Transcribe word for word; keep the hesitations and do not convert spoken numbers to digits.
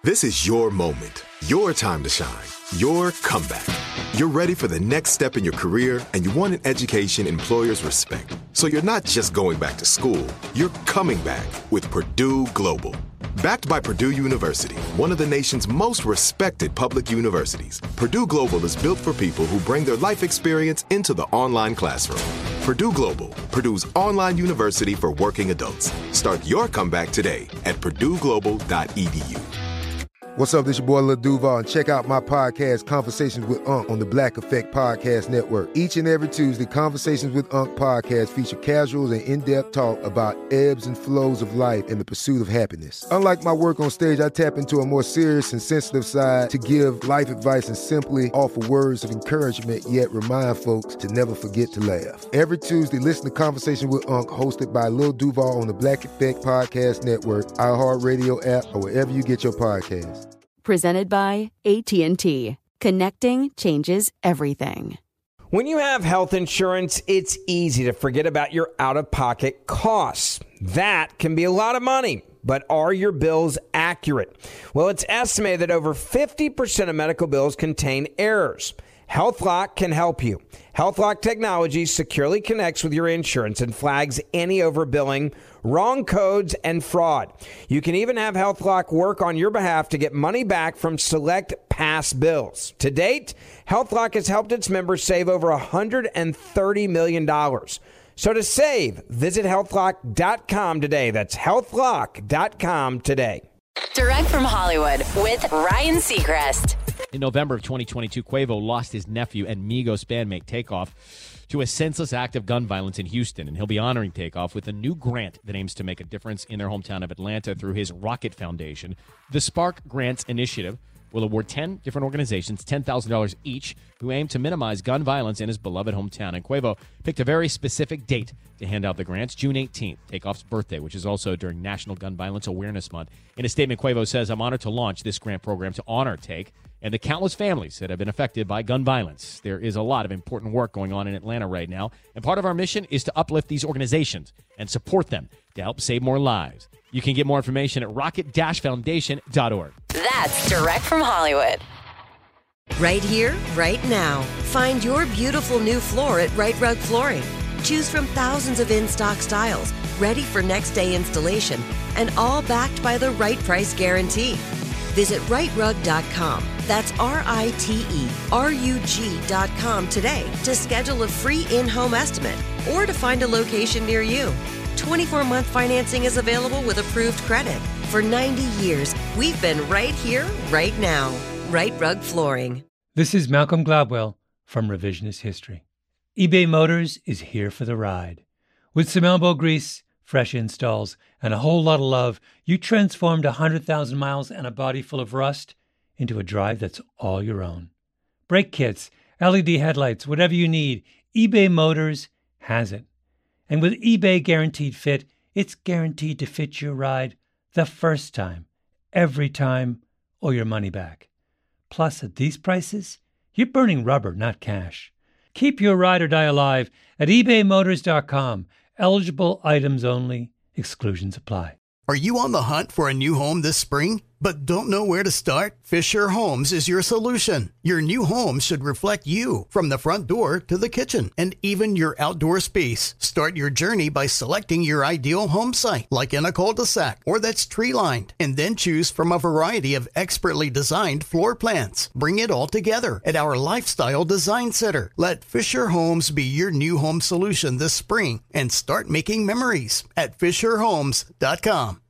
This is your moment, your time to shine, your comeback. You're ready for the next step in your career, and you want an education employers respect. So you're not just going back to school, you're coming back with Purdue Global. Backed by Purdue University, one of the nation's most respected public universities, Purdue Global is built for people who bring their life experience into the online classroom. Purdue Global, Purdue's online university for working adults. Start your comeback today at purdue global dot e d u. What's up, this your boy Lil Duval, and check out my podcast, Conversations with Unc, on the Black Effect Podcast Network. Each and every Tuesday, Conversations with Unc podcast feature casual and in-depth talk about ebbs and flows of life and the pursuit of happiness. Unlike my work on stage, I tap into a more serious and sensitive side to give life advice and simply offer words of encouragement, yet remind folks to never forget to laugh. Every Tuesday, listen to Conversation with Unc, hosted by Lil Duval on the Black Effect Podcast Network, iHeartRadio app, or wherever you get your podcasts. Presented by A T and T. Connecting changes everything. When you have health insurance, it's easy to forget about your out-of-pocket costs. That can be a lot of money, but are your bills accurate? Well, it's estimated that over fifty percent of medical bills contain errors. HealthLock can help you. HealthLock technology securely connects with your insurance and flags any overbilling, wrong codes, and fraud. You can even have HealthLock work on your behalf to get money back from select past bills. To date, HealthLock has helped its members save over one hundred thirty million dollars. So to save, visit health lock dot com today. That's health lock dot com today. Direct from Hollywood with Ryan Seacrest. In November of twenty twenty-two, Quavo lost his nephew and Migos bandmate Takeoff to a senseless act of gun violence in Houston, and he'll be honoring Takeoff with a new grant that aims to make a difference in their hometown of Atlanta through his Rocket Foundation. The Spark Grants Initiative will award ten different organizations ten thousand dollars each who aim to minimize gun violence in his beloved hometown. And Quavo picked a very specific date to hand out the grants, June eighteenth, Takeoff's birthday, which is also during National Gun Violence Awareness Month. In a statement, Quavo says, "I'm honored to launch this grant program to honor Take and the countless families that have been affected by gun violence. There is a lot of important work going on in Atlanta right now, and part of our mission is to uplift these organizations and support them to help save more lives." You can get more information at rocket dash foundation dot org. That's Direct from Hollywood. Right here, right now. Find your beautiful new floor at Right Rug Flooring. Choose from thousands of in-stock styles, ready for next day installation, and all backed by the right price guarantee. Visit right rug dot com. That's R I T E R U G dot com today to schedule a free in-home estimate or to find a location near you. twenty-four month financing is available with approved credit. For ninety years, we've been right here, right now. Right Rug Flooring. This is Malcolm Gladwell from Revisionist History. eBay Motors is here for the ride. With some elbow grease, fresh installs, and a whole lot of love, you transformed one hundred thousand miles and a body full of rust into a drive that's all your own. Brake kits, L E D headlights, whatever you need, eBay Motors has it. And with eBay Guaranteed Fit, it's guaranteed to fit your ride the first time, every time, or your money back. Plus, at these prices, you're burning rubber, not cash. Keep your ride or die alive at ebay motors dot com. Eligible items only. Exclusions apply. Are you on the hunt for a new home this spring, but don't know where to start? Fisher Homes is your solution. Your new home should reflect you, from the front door to the kitchen, and even your outdoor space. Start your journey by selecting your ideal home site, like in a cul-de-sac or that's tree-lined, and then choose from a variety of expertly designed floor plans. Bring it all together at our Lifestyle Design Center. Let Fisher Homes be your new home solution this spring and start making memories at fisher homes dot com.